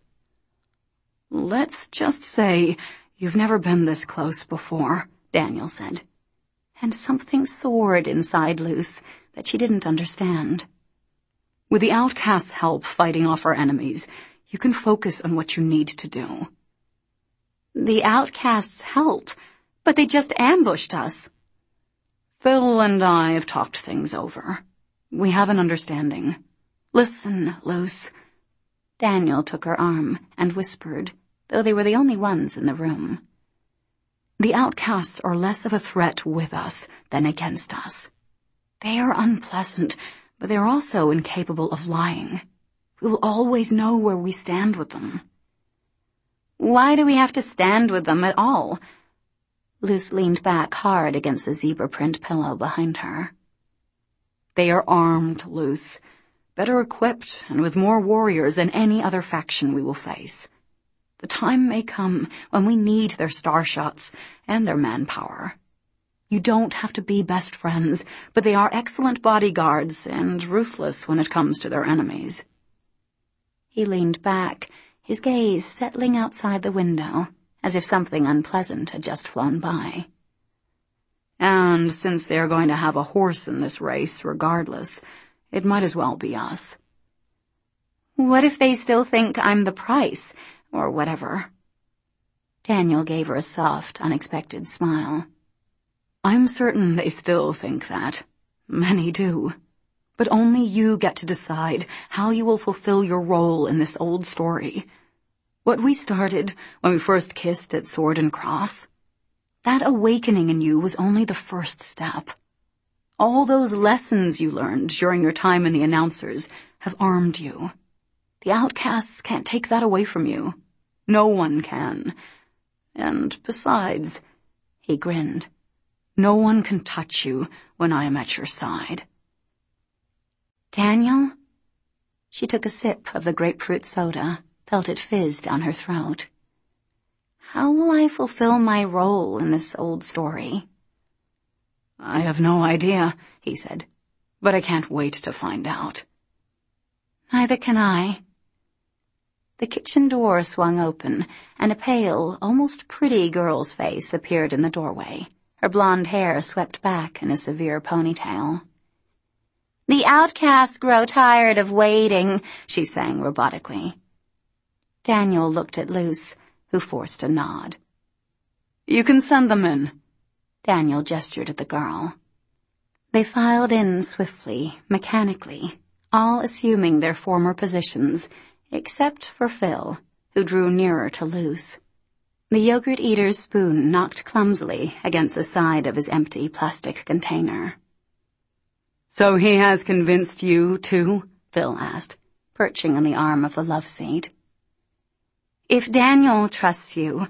"Let's just say you've never been this close before," Daniel said. And something soared inside Luce that she didn't understand. "With the outcasts' help fighting off our enemies, you can focus on what you need to do." "The outcasts' help? But they just ambushed us." "Phil and I have talked things over. We have an understanding. Listen, Luce." Daniel took her arm and whispered, though they were the only ones in the room. "The outcasts are less of a threat with us than against us. They are unpleasant, but they are also incapable of lying. We will always know where we stand with them." "Why do we have to stand with them at all?" Luce leaned back hard against the zebra print pillow behind her. "They are armed, Luce, better equipped and with more warriors than any other faction we will face. The time may come when we need their star shots and their manpower. You don't have to be best friends, but they are excellent bodyguards and ruthless when it comes to their enemies." He leaned back, his gaze settling outside the window, as if something unpleasant had just flown by. "And since they are going to have a horse in this race regardless, it might as well be us." "What if they still think I'm the price, or whatever?" Daniel gave her a soft, unexpected smile. "I'm certain they still think that. Many do. But only you get to decide how you will fulfill your role in this old story. What we started when we first kissed at Sword and Cross, that awakening in you was only the first step. All those lessons you learned during your time in the Announcers have armed you. The outcasts can't take that away from you. No one can. And besides," he grinned, "no one can touch you when I am at your side." "Daniel?" She took a sip of the grapefruit soda, felt it fizz down her throat. "How will I fulfill my role in this old story?" "I have no idea," he said, "but I can't wait to find out." "Neither can I." The kitchen door swung open, and a pale, almost pretty girl's face appeared in the doorway, her blonde hair swept back in a severe ponytail. "The outcasts grow tired of waiting," she sang robotically. Daniel looked at Luce, who forced a nod. "You can send them in." Daniel gestured at the girl. They filed in swiftly, mechanically, all assuming their former positions, except for Phil, who drew nearer to Luce. The yogurt eater's spoon knocked clumsily against the side of his empty plastic container. "So he has convinced you, too?" Phil asked, perching on the arm of the love seat. "If Daniel trusts you,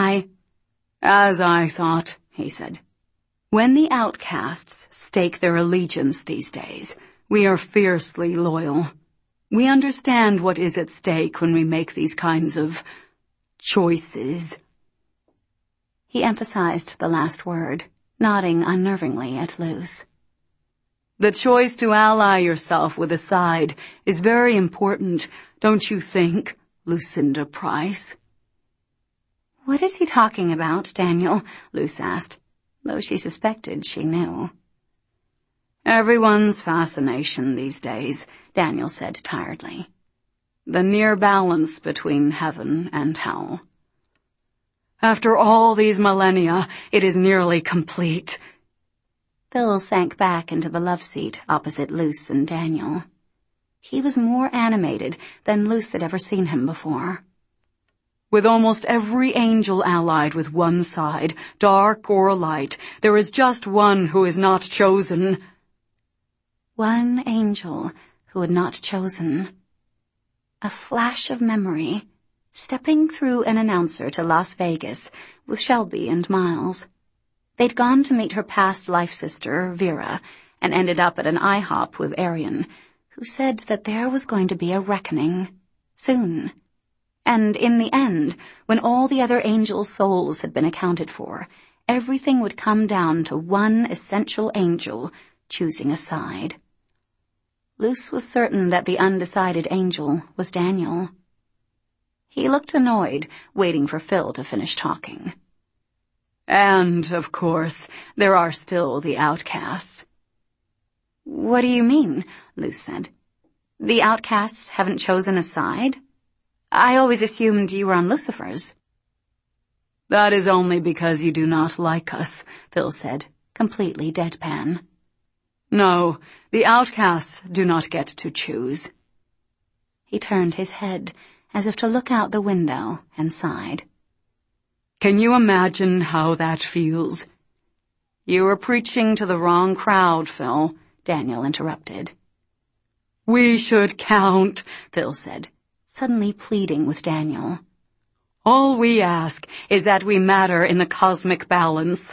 As I thought," he said. "When the outcasts stake their allegiance these days, we are fiercely loyal. We understand what is at stake when we make these kinds of choices." He emphasized the last word, nodding unnervingly at Luce. "The choice to ally yourself with a side is very important, don't you think, Lucinda Price?" "What is he talking about, Daniel?" Luce asked, though she suspected she knew. Everyone's fascination these days, Daniel said tiredly. The near balance between heaven and hell. After all these millennia, it is nearly complete. Phil sank back into the love seat opposite Luce and Daniel. He was more animated than Luce had ever seen him before. With almost every angel allied with one side, dark or light, there is just one who is not chosen. One angel who had not chosen. A flash of memory, stepping through an announcer to Las Vegas with Shelby and Miles. They'd gone to meet her past life sister, Vera, and ended up at an IHOP with Arian, who said that there was going to be a reckoning. Soon. And in the end, when all the other angels' souls had been accounted for, everything would come down to one essential angel choosing a side. Luce was certain that the undecided angel was Daniel. He looked annoyed, waiting for Phil to finish talking. And, of course, there are still the outcasts. What do you mean? Luce said. The outcasts haven't chosen a side? I always assumed you were on Lucifer's. That is only because you do not like us, Phil said, completely deadpan. No, the outcasts do not get to choose. He turned his head as if to look out the window and sighed. Can you imagine how that feels? You are preaching to the wrong crowd, Phil, Daniel interrupted. We should count, Phil said, suddenly pleading with Daniel. All we ask is that we matter in the cosmic balance.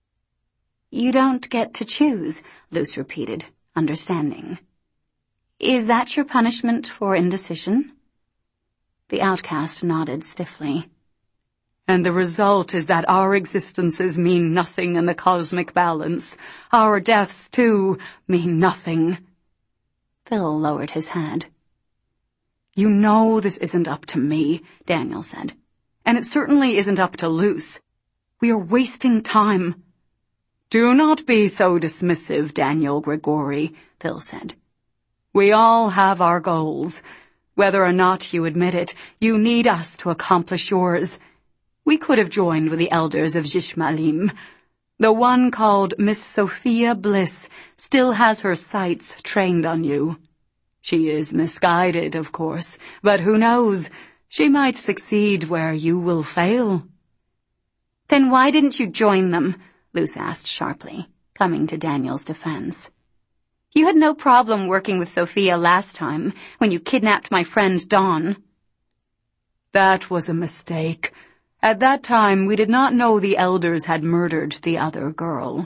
You don't get to choose, Luce repeated, understanding. Is that your punishment for indecision? The outcast nodded stiffly. And the result is that our existences mean nothing in the cosmic balance. Our deaths, too, mean nothing. Phil lowered his head. You know this isn't up to me, Daniel said. And it certainly isn't up to Luce. We are wasting time. Do not be so dismissive, Daniel Grigori, Phil said. We all have our goals. Whether or not you admit it, you need us to accomplish yours. We could have joined with the elders of Jishmalim. The one called Miss Sophia Bliss still has her sights trained on you. She is misguided, of course, but who knows? She might succeed where you will fail. Then why didn't you join them? Luce asked sharply, coming to Daniel's defense. You had no problem working with Sophia last time, when you kidnapped my friend Dawn. That was a mistake. At that time, we did not know the elders had murdered the other girl.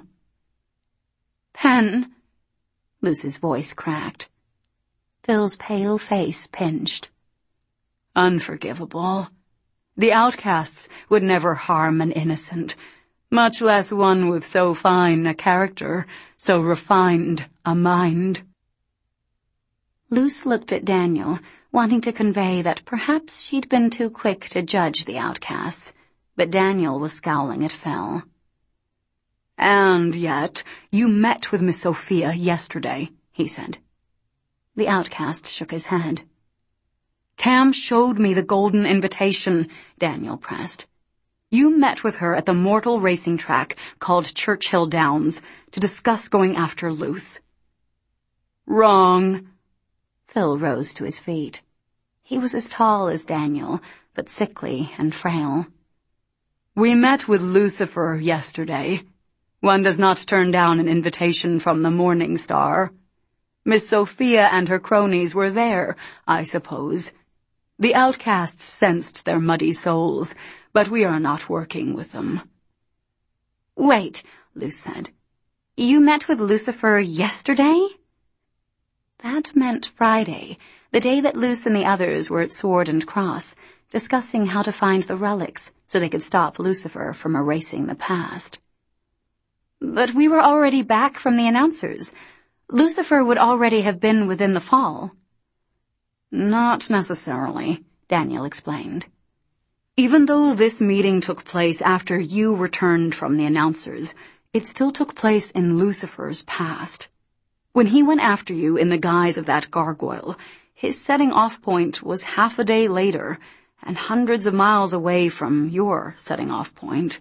Pen, Luce's voice cracked. Phil's pale face pinched. Unforgivable. The outcasts would never harm an innocent, much less one with so fine a character, so refined a mind. Luce looked at Daniel, wanting to convey that perhaps she'd been too quick to judge the outcasts, but Daniel was scowling at Phil. And yet, you met with Miss Sophia yesterday, he said. The outcast shook his head. Cam showed me the golden invitation, Daniel pressed. You met with her at the mortal racing track called Churchill Downs to discuss going after Luce. Wrong. Phil rose to his feet. He was as tall as Daniel, but sickly and frail. We met with Lucifer yesterday. One does not turn down an invitation from the Morning Star. Miss Sophia and her cronies were there, I suppose. The outcasts sensed their muddy souls, but we are not working with them. Wait, Luce said. You met with Lucifer yesterday? That meant Friday, the day that Luce and the others were at Sword and Cross, discussing how to find the relics so they could stop Lucifer from erasing the past. But we were already back from the announcers. Lucifer would already have been within the fall. Not necessarily, Daniel explained. Even though this meeting took place after you returned from the announcers, it still took place in Lucifer's past. When he went after you in the guise of that gargoyle, his setting-off point was half a day later, and hundreds of miles away from your setting-off point.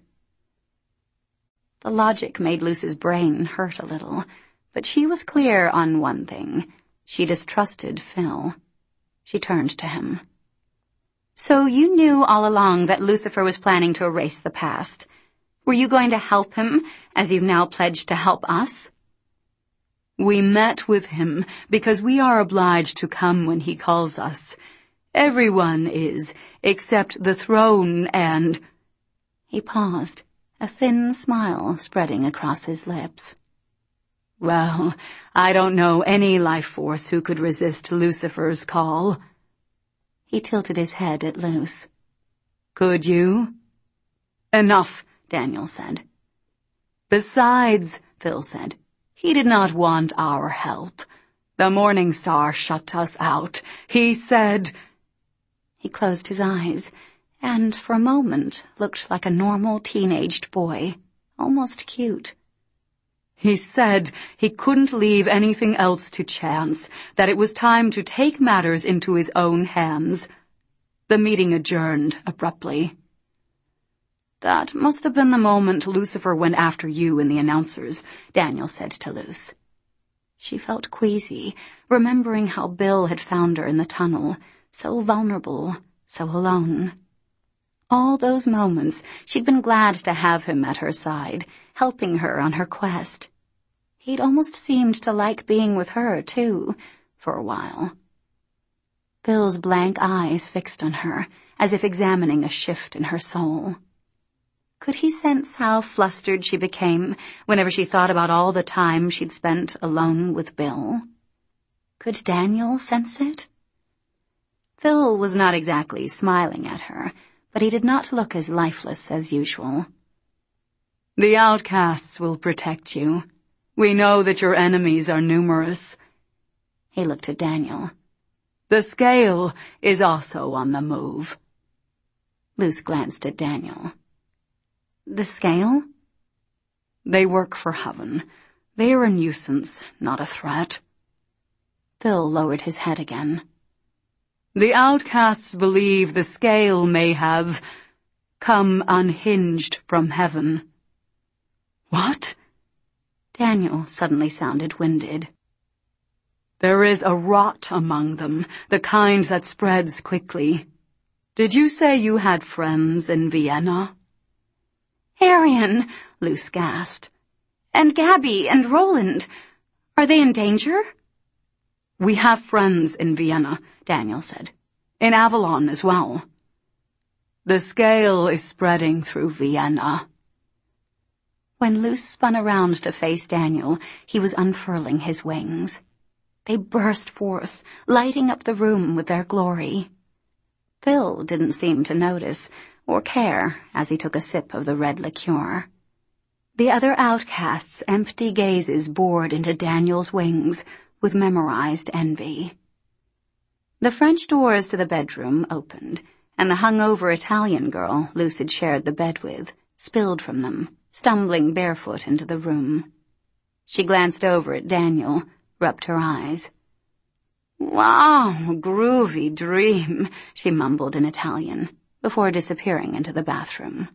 The logic made Luce's brain hurt a little, but she was clear on one thing. She distrusted Phil. She turned to him. So you knew all along that Lucifer was planning to erase the past. Were you going to help him, as you've now pledged to help us? We met with him because we are obliged to come when he calls us. Everyone is, except the throne and— He paused, a thin smile spreading across his lips. Well, I don't know any life force who could resist Lucifer's call. He tilted his head at Luce. Could you? Enough, Daniel said. Besides, Phil said, he did not want our help. The Morning Star shut us out. He said— He closed his eyes, and for a moment looked like a normal teenaged boy, almost cute. He said he couldn't leave anything else to chance, that it was time to take matters into his own hands. The meeting adjourned abruptly. That must have been the moment Lucifer went after you and the announcers, Daniel said to Luce. She felt queasy, remembering how Bill had found her in the tunnel, so vulnerable, so alone. All those moments she'd been glad to have him at her side, helping her on her quest. He'd almost seemed to like being with her, too, for a while. Bill's blank eyes fixed on her, as if examining a shift in her soul. Could he sense how flustered she became whenever she thought about all the time she'd spent alone with Bill? Could Daniel sense it? Phil was not exactly smiling at her, but he did not look as lifeless as usual. The outcasts will protect you. We know that your enemies are numerous. He looked at Daniel. The scale is also on the move. Luce glanced at Daniel. The scale? They work for Heaven. They are a nuisance, not a threat. Phil lowered his head again. The outcasts believe the scale may have come unhinged from Heaven. What? Daniel suddenly sounded winded. There is a rot among them, the kind that spreads quickly. Did you say you had friends in Vienna? Arian, Luce gasped. And Gabby and Roland. Are they in danger? We have friends in Vienna, Daniel said. In Avalon as well. The scale is spreading through Vienna. When Luce spun around to face Daniel, he was unfurling his wings. They burst forth, lighting up the room with their glory. Phil didn't seem to notice or care as he took a sip of the red liqueur. The other outcasts' empty gazes bored into Daniel's wings with memorized envy. The French doors to the bedroom opened, and the hungover Italian girl Luce had shared the bed with spilled from them, stumbling barefoot into the room. She glanced over at Daniel, rubbed her eyes. Wow, groovy dream, she mumbled in Italian, before disappearing into the bathroom.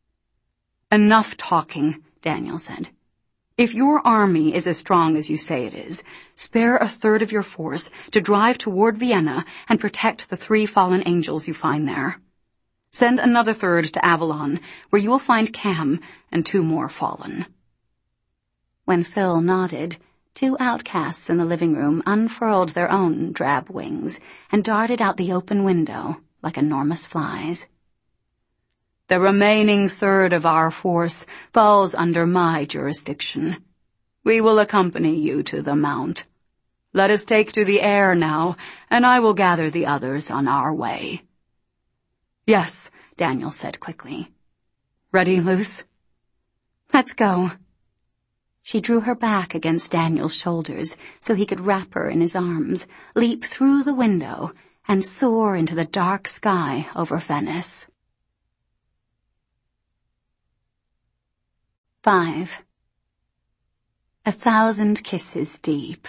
Enough talking, Daniel said. If your army is as strong as you say it is, spare a third of your force to drive toward Vienna and protect the 3 fallen angels you find there. Send another third to Avalon, where you will find Cam and 2 more fallen. When Phil nodded, 2 outcasts in the living room unfurled their own drab wings and darted out the open window like enormous flies. The remaining third of our force falls under my jurisdiction. We will accompany you to the Mount. Let us take to the air now, and I will gather the others on our way. Yes, Daniel said quickly. Ready, Luce? Let's go. She drew her back against Daniel's shoulders so he could wrap her in his arms, leap through the window, and soar into the dark sky over Venice. 5. 1,000 kisses deep.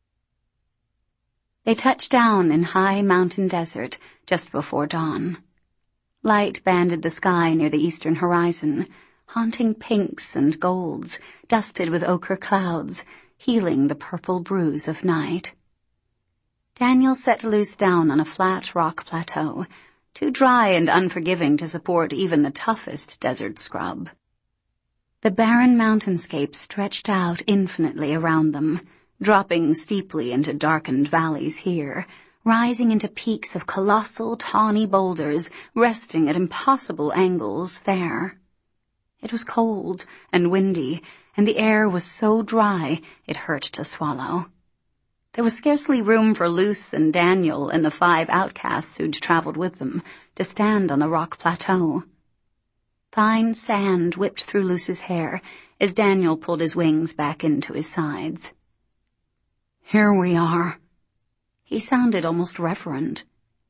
They touched down in high mountain desert just before dawn. Light banded the sky near the eastern horizon, haunting pinks and golds, dusted with ochre clouds, healing the purple bruise of night. Daniel set Luce down on a flat rock plateau, too dry and unforgiving to support even the toughest desert scrub. The barren mountainscape stretched out infinitely around them, dropping steeply into darkened valleys here, rising into peaks of colossal tawny boulders, resting at impossible angles there. It was cold and windy, and the air was so dry it hurt to swallow. There was scarcely room for Luce and Daniel and the 5 outcasts who'd traveled with them to stand on the rock plateau. Fine sand whipped through Luce's hair as Daniel pulled his wings back into his sides. Here we are. He sounded almost reverent.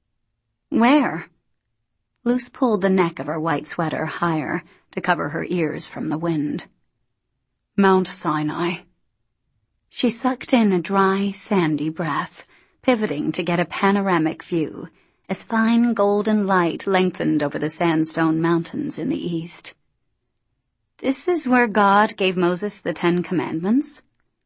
Where? Luce pulled the neck of her white sweater higher to cover her ears from the wind. Mount Sinai. She sucked in a dry, sandy breath, pivoting to get a panoramic view, as fine golden light lengthened over the sandstone mountains in the east. This is where God gave Moses the 10 Commandments?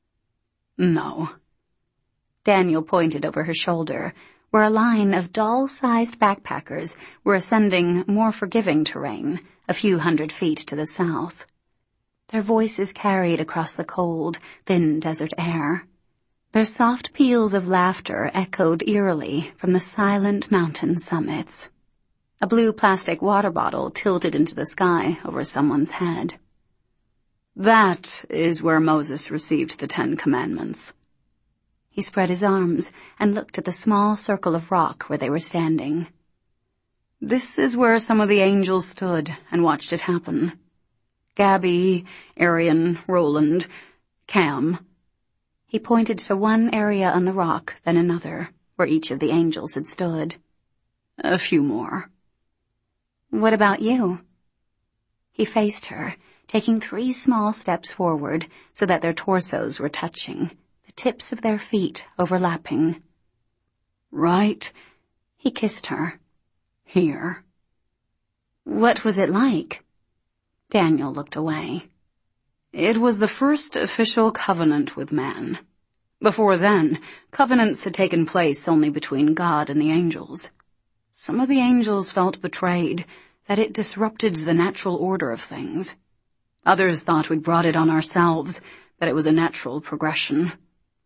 No. Daniel pointed over her shoulder, where a line of doll-sized backpackers were ascending more forgiving terrain a few hundred feet to the south. Their voices carried across the cold, thin desert air. Their soft peals of laughter echoed eerily from the silent mountain summits. A blue plastic water bottle tilted into the sky over someone's head. That is where Moses received the 10 Commandments. He spread his arms and looked at the small circle of rock where they were standing. This is where some of the angels stood and watched it happen. Gabby, Arian, Roland, Cam. He pointed to one area on the rock, then another, where each of the angels had stood. A few more. What about you? He faced her, taking 3 small steps forward so that their torsos were touching, the tips of their feet overlapping. Right. He kissed her. Here. What was it like? Daniel looked away. It was the first official covenant with man. Before then, covenants had taken place only between God and the angels. Some of the angels felt betrayed, that it disrupted the natural order of things. Others thought we'd brought it on ourselves, that it was a natural progression.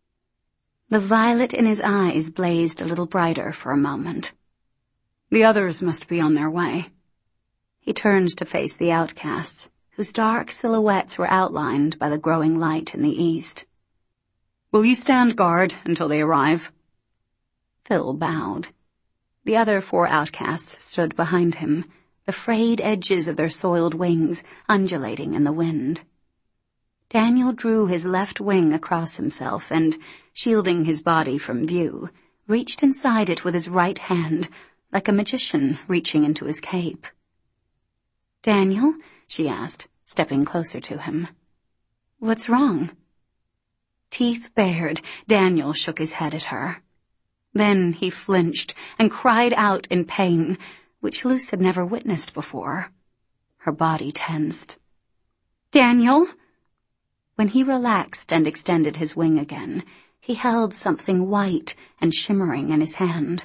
The violet in his eyes blazed a little brighter for a moment. The others must be on their way. He turned to face the outcasts, whose dark silhouettes were outlined by the growing light in the east. Will you stand guard until they arrive? Phil bowed. The other 4 outcasts stood behind him, the frayed edges of their soiled wings undulating in the wind. Daniel drew his left wing across himself and, shielding his body from view, reached inside it with his right hand, like a magician reaching into his cape. Daniel? She asked, stepping closer to him. What's wrong? Teeth bared, Daniel shook his head at her. Then he flinched and cried out in pain, which Luce had never witnessed before. Her body tensed. Daniel? When he relaxed and extended his wing again, he held something white and shimmering in his hand.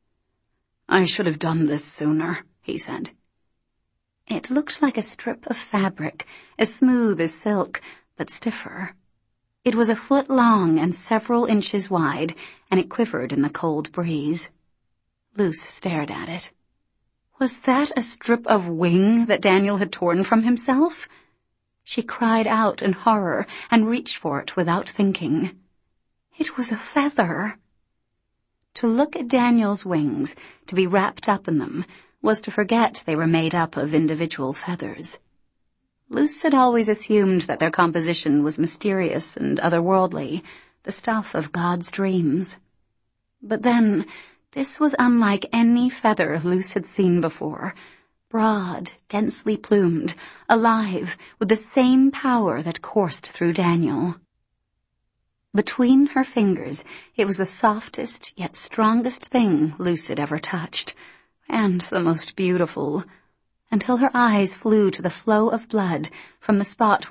I should have done this sooner, he said. It looked like a strip of fabric, as smooth as silk, but stiffer. It was a foot long and several inches wide, and it quivered in the cold breeze. Luce stared at it. Was that a strip of wing that Daniel had torn from himself? She cried out in horror and reached for it without thinking. It was a feather. To look at Daniel's wings, to be wrapped up in them, was to forget they were made up of individual feathers. Luce had always assumed that their composition was mysterious and otherworldly, the stuff of God's dreams. But then, this was unlike any feather Luce had seen before. Broad, densely plumed, alive, with the same power that coursed through Daniel. Between her fingers, it was the softest yet strongest thing Luce had ever touched, and the most beautiful, until her eyes flew to the flow of blood from the spot